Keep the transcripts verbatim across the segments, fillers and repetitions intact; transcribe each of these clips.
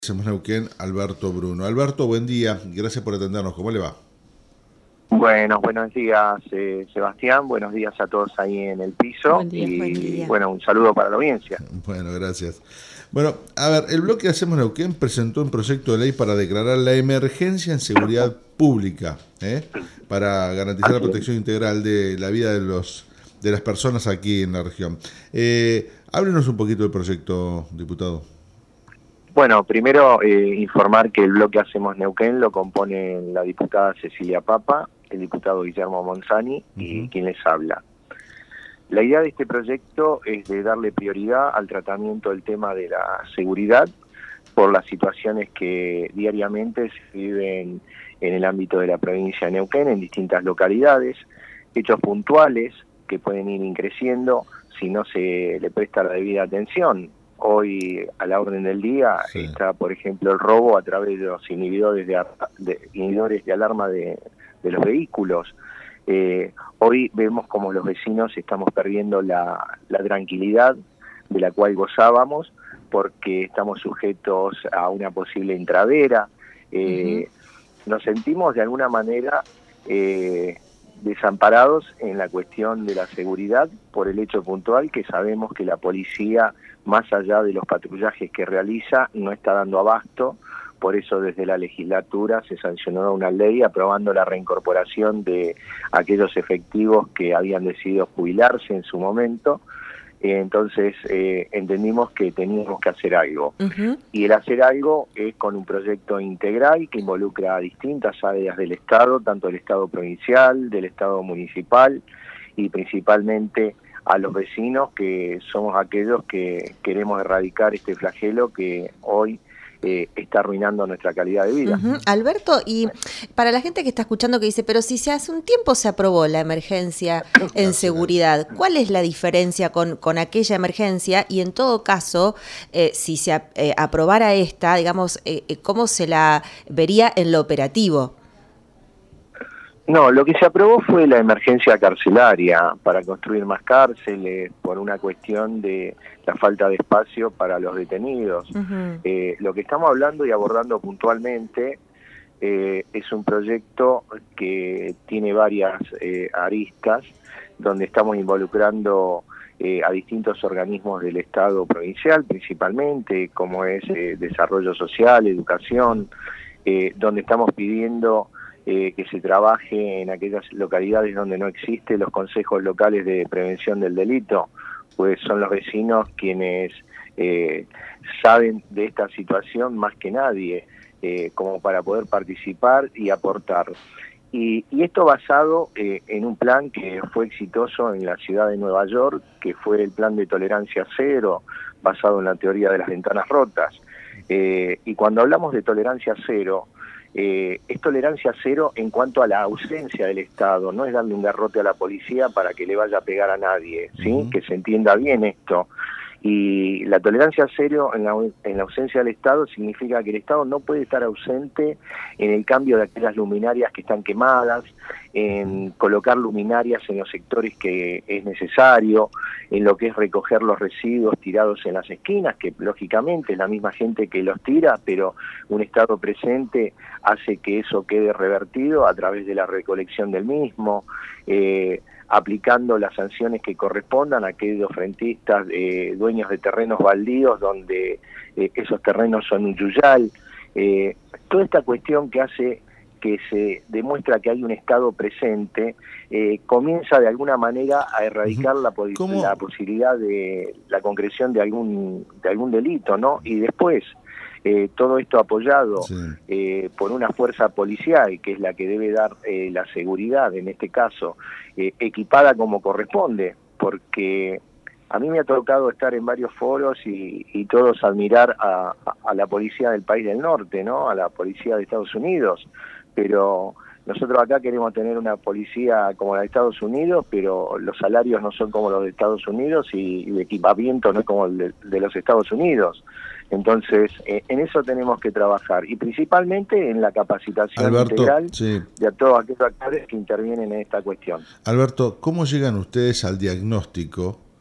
Hacemos Neuquén, Alberto Bruno. Alberto, buen día, gracias por atendernos, ¿cómo le va? Bueno, buenos días eh, Sebastián, buenos días a todos ahí en el piso. Buen día, y buen día. Bueno, un saludo para la audiencia. Bueno, gracias. Bueno, a ver, el bloque Hacemos Neuquén presentó un proyecto de ley para declarar la emergencia en seguridad pública, ¿eh? para garantizar la protección integral de la vida de los de las personas aquí en la región. Eh, háblenos un poquito del proyecto, diputado. Bueno, primero eh, informar que el bloque Hacemos Neuquén lo componen la diputada Cecilia Papa, el diputado Guillermo Monzani uh-huh. y quien les habla. La idea de este proyecto es de darle prioridad al tratamiento del tema de la seguridad por las situaciones que diariamente se viven en el ámbito de la provincia de Neuquén, en distintas localidades, hechos puntuales que pueden ir increciendo si no se le presta la debida atención. Hoy, a la orden del día, sí. está, por ejemplo, el robo a través de los inhibidores de, de, inhibidores de alarma de, de los vehículos. Eh, hoy vemos como los vecinos estamos perdiendo la, la tranquilidad de la cual gozábamos porque estamos sujetos a una posible intradera. Eh, uh-huh. Nos sentimos de alguna manera eh, desamparados en la cuestión de la seguridad por el hecho puntual que sabemos que la policía, más allá de los patrullajes que realiza, no está dando abasto. Por eso desde la legislatura se sancionó una ley aprobando la reincorporación de aquellos efectivos que habían decidido jubilarse en su momento. Entonces eh, entendimos que teníamos que hacer algo. Uh-huh. Y el hacer algo es con un proyecto integral que involucra a distintas áreas del Estado, tanto del Estado provincial, del Estado municipal y principalmente a los vecinos, que somos aquellos que queremos erradicar este flagelo que hoy Eh, está arruinando nuestra calidad de vida. Uh-huh. Alberto, y para la gente que está escuchando que dice, pero si se hace un tiempo se aprobó la emergencia en seguridad, ¿cuál es la diferencia con, con aquella emergencia? Y en todo caso, eh, si se eh, aprobara esta, digamos, eh, ¿cómo se la vería en lo operativo? No, lo que se aprobó fue la emergencia carcelaria para construir más cárceles por una cuestión de la falta de espacio para los detenidos. Uh-huh. Eh, lo que estamos hablando y abordando puntualmente eh, es un proyecto que tiene varias eh, aristas, donde estamos involucrando eh, a distintos organismos del Estado provincial, principalmente, como es eh, desarrollo social, educación, eh, donde estamos pidiendo Eh, que se trabaje en aquellas localidades donde no existen los consejos locales de prevención del delito, pues son los vecinos quienes eh, saben de esta situación más que nadie, eh, como para poder participar y aportar. Y, y esto basado eh, en un plan que fue exitoso en la ciudad de Nueva York, que fue el plan de tolerancia cero, basado en la teoría de las ventanas rotas. Eh, y cuando hablamos de tolerancia cero, Eh, es tolerancia cero en cuanto a la ausencia del Estado, no es darle un garrote a la policía para que le vaya a pegar a nadie, ¿sí? Uh-huh. Que se entienda bien esto. Y la tolerancia cero en la, en la ausencia del Estado significa que el Estado no puede estar ausente en el cambio de aquellas luminarias que están quemadas, en colocar luminarias en los sectores que es necesario, en lo que es recoger los residuos tirados en las esquinas, que lógicamente es la misma gente que los tira, pero un Estado presente hace que eso quede revertido a través de la recolección del mismo, eh, aplicando las sanciones que correspondan a aquellos frentistas, eh, dueños de terrenos baldíos, donde eh, esos terrenos son un yuyal. Eh, toda esta cuestión que hace que se demuestra que hay un Estado presente, eh, comienza de alguna manera a erradicar la, la posibilidad de la concreción de algún, de algún delito, ¿no? Y después, eh, todo esto apoyado sí. eh, por una fuerza policial, que es la que debe dar eh, la seguridad, en este caso, eh, equipada como corresponde, porque a mí me ha tocado estar en varios foros y, y todos admirar a, a la policía del país del norte, ¿no? A la policía de Estados Unidos, pero nosotros acá queremos tener una policía como la de Estados Unidos, pero los salarios no son como los de Estados Unidos y, y el equipamiento no es como el de, de los Estados Unidos. Entonces, eh, en eso tenemos que trabajar, y principalmente en la capacitación Alberto, integral sí. de todos aquellos actores que intervienen en esta cuestión. Alberto, ¿cómo llegan ustedes al diagnóstico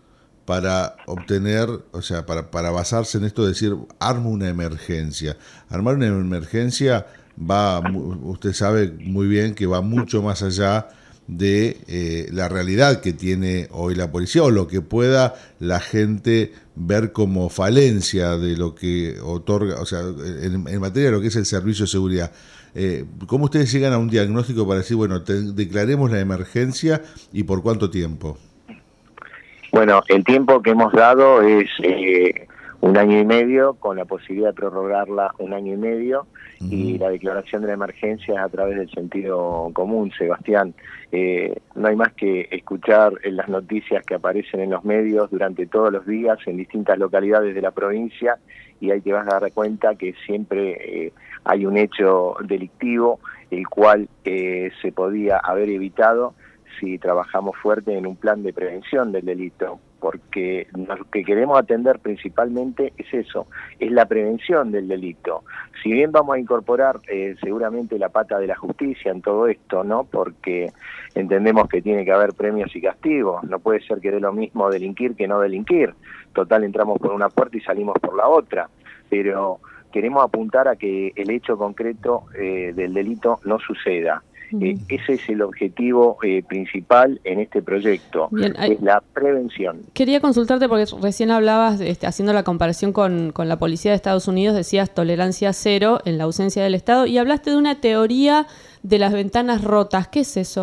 para obtener, o sea, para, para basarse en esto de decir, armo una emergencia. Armar una emergencia va, usted sabe muy bien que va mucho más allá de eh, la realidad que tiene hoy la policía o lo que pueda la gente ver como falencia de lo que otorga, o sea, en, en materia de lo que es el servicio de seguridad. Eh, ¿Cómo ustedes llegan a un diagnóstico para decir, bueno, te, declaremos la emergencia y por cuánto tiempo? Bueno, el tiempo que hemos dado es eh, un año y medio, con la posibilidad de prorrogarla un año y medio, uh-huh. y la declaración de la emergencia es a través del sentido común, Sebastián. Eh, no hay más que escuchar en las noticias que aparecen en los medios durante todos los días en distintas localidades de la provincia, y ahí te vas a dar cuenta que siempre eh, hay un hecho delictivo, el cual eh, se podía haber evitado si trabajamos fuerte en un plan de prevención del delito, porque lo que queremos atender principalmente es eso, es la prevención del delito. Si bien vamos a incorporar eh, seguramente la pata de la justicia en todo esto, ¿no? Porque entendemos que tiene que haber premios y castigos, no puede ser que dé lo mismo delinquir que no delinquir. Total, entramos por una puerta y salimos por la otra, pero queremos apuntar a que el hecho concreto eh, del delito no suceda. Eh, ese es el objetivo eh, principal en este proyecto, Bien, hay... es la prevención. Quería consultarte porque recién hablabas, este, haciendo la comparación con, con la policía de Estados Unidos, decías tolerancia cero en la ausencia del Estado, y hablaste de una teoría de las ventanas rotas. ¿Qué es eso?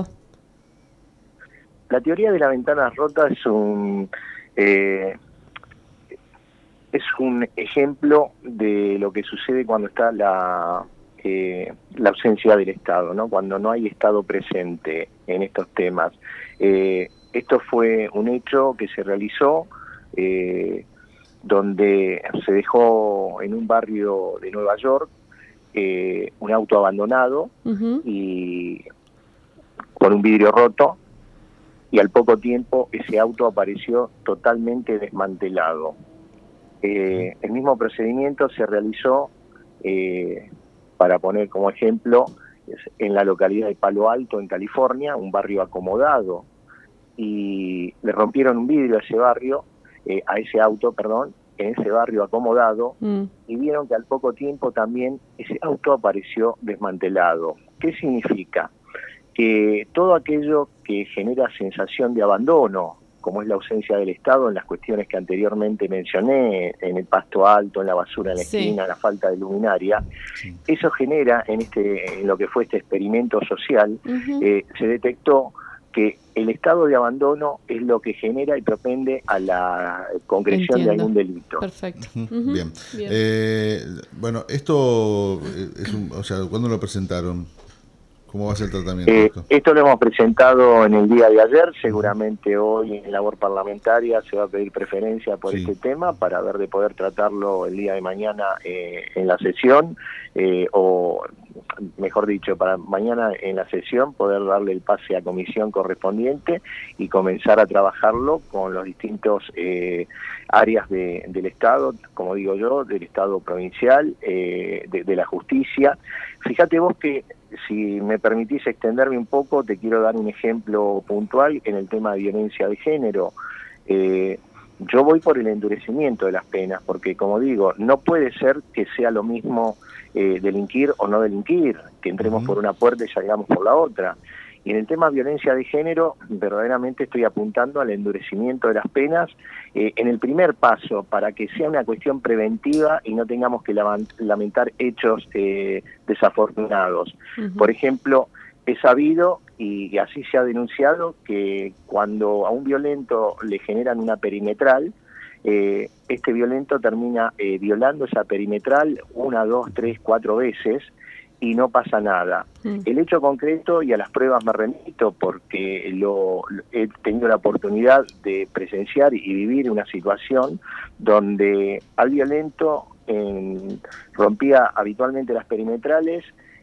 La teoría de las ventanas rotas es un... Eh, es un ejemplo de lo que sucede cuando está la... Eh, la ausencia del Estado, ¿no? Cuando no hay Estado presente en estos temas. Eh, esto fue un hecho que se realizó eh, donde se dejó en un barrio de Nueva York eh, un auto abandonado uh-huh. y con un vidrio roto, y al poco tiempo ese auto apareció totalmente desmantelado. Eh, el mismo procedimiento se realizó eh, para poner como ejemplo, en la localidad de Palo Alto, en California, un barrio acomodado, y le rompieron un vidrio a ese barrio, eh, a ese auto, perdón, en ese barrio acomodado, mm. y vieron que al poco tiempo también ese auto apareció desmantelado. ¿Qué significa? Que todo aquello que genera sensación de abandono, como es la ausencia del Estado en las cuestiones que anteriormente mencioné, en el pasto alto, en la basura en la sí. esquina, la falta de luminaria, sí. eso genera, en este en lo que fue este experimento social, uh-huh. eh, se detectó que el estado de abandono es lo que genera y propende a la concreción Entiendo. de algún delito. Perfecto. Uh-huh. Uh-huh. Bien. Bien. Eh, bueno, esto, es un, o sea, ¿cuándo lo presentaron? ¿Cómo va a ser el tratamiento? Eh, esto? esto lo hemos presentado en el día de ayer, seguramente hoy en labor parlamentaria se va a pedir preferencia por sí. este tema para ver de poder tratarlo el día de mañana eh, en la sesión, eh, o mejor dicho, para mañana en la sesión poder darle el pase a comisión correspondiente y comenzar a trabajarlo con los distintos eh, áreas de, del Estado, como digo yo, del Estado provincial, eh, de, de la justicia. Fíjate vos que, si me permitís extenderme un poco, te quiero dar un ejemplo puntual en el tema de violencia de género. Eh, yo voy por el endurecimiento de las penas, porque como digo, no puede ser que sea lo mismo eh, delinquir o no delinquir, que entremos uh-huh. por una puerta y salgamos por la otra. Y en el tema de violencia de género, verdaderamente estoy apuntando al endurecimiento de las penas eh, en el primer paso, para que sea una cuestión preventiva y no tengamos que lamentar hechos eh, desafortunados. Uh-huh. Por ejemplo, he sabido, y así se ha denunciado, que cuando a un violento le generan una perimetral, eh, este violento termina eh, violando esa perimetral una, dos, tres, cuatro veces, y no pasa nada. Mm. El hecho concreto, y a las pruebas me remito porque lo, lo he tenido la oportunidad de presenciar y vivir una situación donde al violento en, rompía habitualmente las perimetrales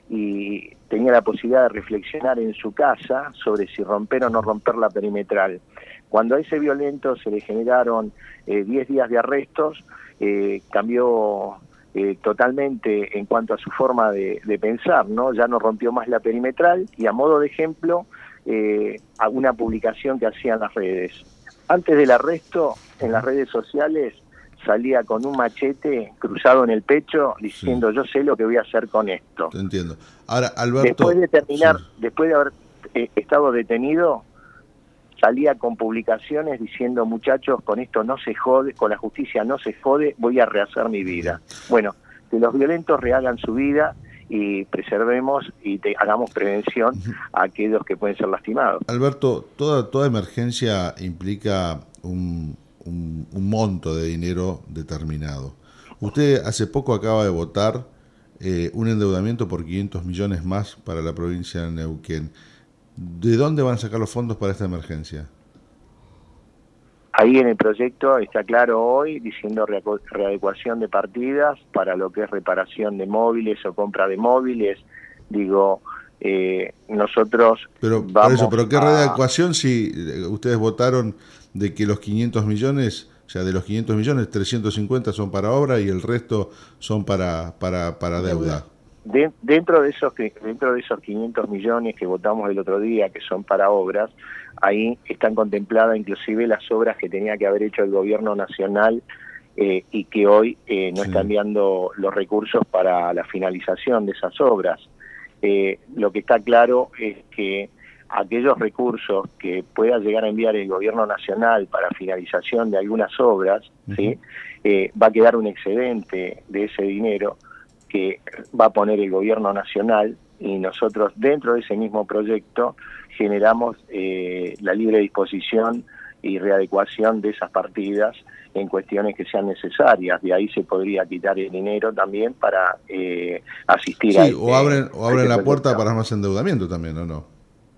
y tenía la posibilidad de reflexionar en su casa sobre si romper o no romper la perimetral. Cuando a ese violento se le generaron eh, diez días de arrestos, eh, cambió Eh, totalmente en cuanto a su forma de, de pensar, ¿no? Ya no rompió más la perimetral, y a modo de ejemplo, eh, alguna publicación que hacía en las redes. Antes del arresto, en las redes sociales salía con un machete cruzado en el pecho diciendo sí. yo sé lo que voy a hacer con esto. Te entiendo. Ahora, Alberto... Después de terminar, sí. después de haber eh, estado detenido, salía con publicaciones diciendo, muchachos, con esto no se jode, con la justicia no se jode, voy a rehacer mi vida. Bueno, que los violentos rehagan su vida y preservemos y te, hagamos prevención a aquellos que pueden ser lastimados. Alberto, toda, toda emergencia implica un, un, un monto de dinero determinado. Usted hace poco acaba de votar eh, un endeudamiento por quinientos millones más para la provincia de Neuquén. ¿De dónde van a sacar los fondos para esta emergencia? Ahí en el proyecto está claro hoy, diciendo readecuación de partidas para lo que es reparación de móviles o compra de móviles. Digo, eh, nosotros pero, vamos por eso, ¿pero qué a... readecuación si ustedes votaron de que los quinientos millones, o sea, de los quinientos millones, trescientos cincuenta son para obra y el resto son para, para, para deuda? De, dentro de esos dentro de esos quinientos millones que votamos el otro día, que son para obras, ahí están contempladas inclusive las obras que tenía que haber hecho el gobierno nacional eh, y que hoy eh, no sí. están enviando los recursos para la finalización de esas obras. Eh, lo que está claro es que aquellos recursos que pueda llegar a enviar el gobierno nacional para finalización de algunas obras, uh-huh. ¿sí? eh, va a quedar un excedente de ese dinero que va a poner el gobierno nacional, y nosotros dentro de ese mismo proyecto generamos eh, la libre disposición y readecuación de esas partidas en cuestiones que sean necesarias. De ahí se podría quitar el dinero también para eh, asistir sí, a... Sí, este, o abren, o abren este la puerta proyecto. para más endeudamiento también, ¿o no?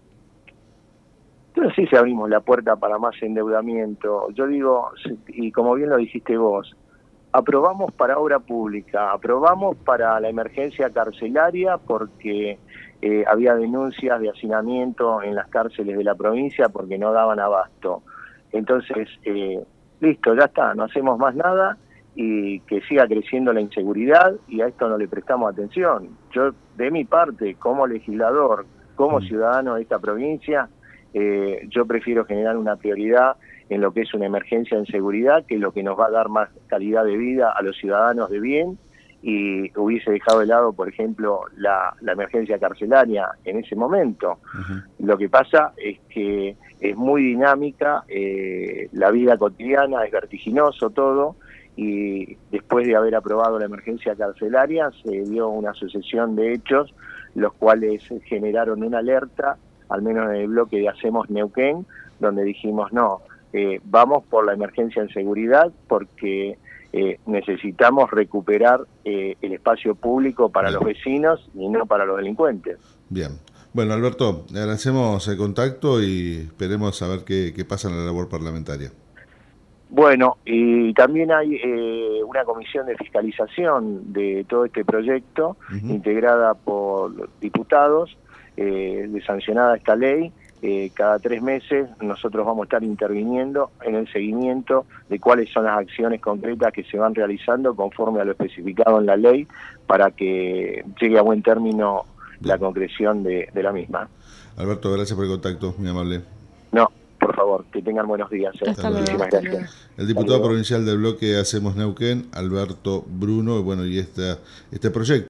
Entonces sí, se abrimos la puerta para más endeudamiento. Yo digo, y como bien lo dijiste vos, aprobamos para obra pública, aprobamos para la emergencia carcelaria porque eh, había denuncias de hacinamiento en las cárceles de la provincia porque no daban abasto. Entonces, eh, listo, ya está, no hacemos más nada y que siga creciendo la inseguridad y a esto no le prestamos atención. Yo, de mi parte, como legislador, como ciudadano de esta provincia, eh, yo prefiero generar una prioridad en lo que es una emergencia en seguridad, que es lo que nos va a dar más calidad de vida a los ciudadanos de bien, y hubiese dejado de lado, por ejemplo, la, la emergencia carcelaria en ese momento. Uh-huh. Lo que pasa es que es muy dinámica, eh, la vida cotidiana, es vertiginoso todo, y después de haber aprobado la emergencia carcelaria se dio una sucesión de hechos, los cuales generaron una alerta, al menos en el bloque de Hacemos Neuquén, donde dijimos no, Eh, vamos por la emergencia en seguridad porque eh, necesitamos recuperar eh, el espacio público para Bien. los vecinos y no para los delincuentes. Bien. Bueno, Alberto, le agradecemos el contacto y esperemos saber qué, qué pasa en la labor parlamentaria. Bueno, y también hay eh, una comisión de fiscalización de todo este proyecto, uh-huh. integrada por diputados, eh, de sancionada esta ley. Eh, cada tres meses nosotros vamos a estar interviniendo en el seguimiento de cuáles son las acciones concretas que se van realizando conforme a lo especificado en la ley para que llegue a buen término Bien. la concreción de, de la misma. Alberto, gracias por el contacto, muy amable. No, por favor, que tengan buenos días. Eh. Muchísimas gracias. El diputado provincial del bloque Hacemos Neuquén, Alberto Bruno, bueno, y esta, este proyecto